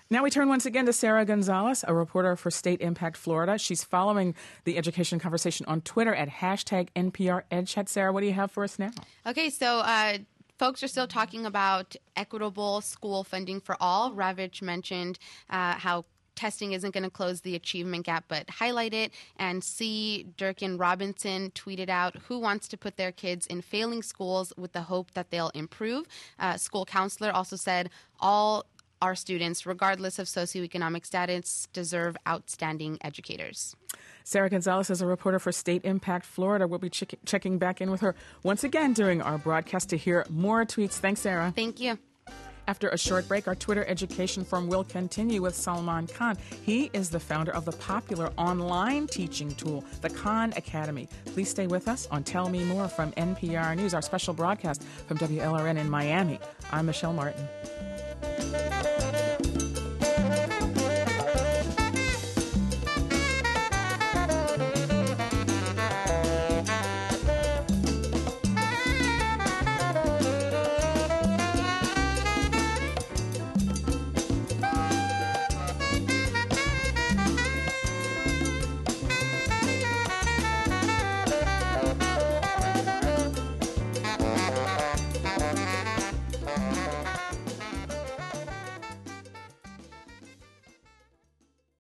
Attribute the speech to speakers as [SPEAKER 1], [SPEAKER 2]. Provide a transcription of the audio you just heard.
[SPEAKER 1] Now we turn once again to Sarah Gonzalez, a reporter for State Impact Florida. She's following the education conversation on Twitter at hashtag NPR EdChat. Sarah, what do you have for us now?
[SPEAKER 2] Okay, so folks are still talking about equitable school funding for all. Ravitch mentioned how testing isn't going to close the achievement gap, but highlight it. And C. Durkin Robinson tweeted out, who wants to put their kids in failing schools with the hope that they'll improve? School counselor also said, all our students, regardless of socioeconomic status, deserve outstanding educators.
[SPEAKER 1] Sarah Gonzalez is a reporter for State Impact Florida. We'll be checking back in with her once again during our broadcast to hear more tweets. Thanks, Sarah.
[SPEAKER 2] Thank you.
[SPEAKER 1] After a short break, our Twitter education forum will continue with Salman Khan. He is the founder of the popular online teaching tool, the Khan Academy. Please stay with us on Tell Me More from NPR News, our special broadcast from WLRN in Miami. I'm Michelle Martin.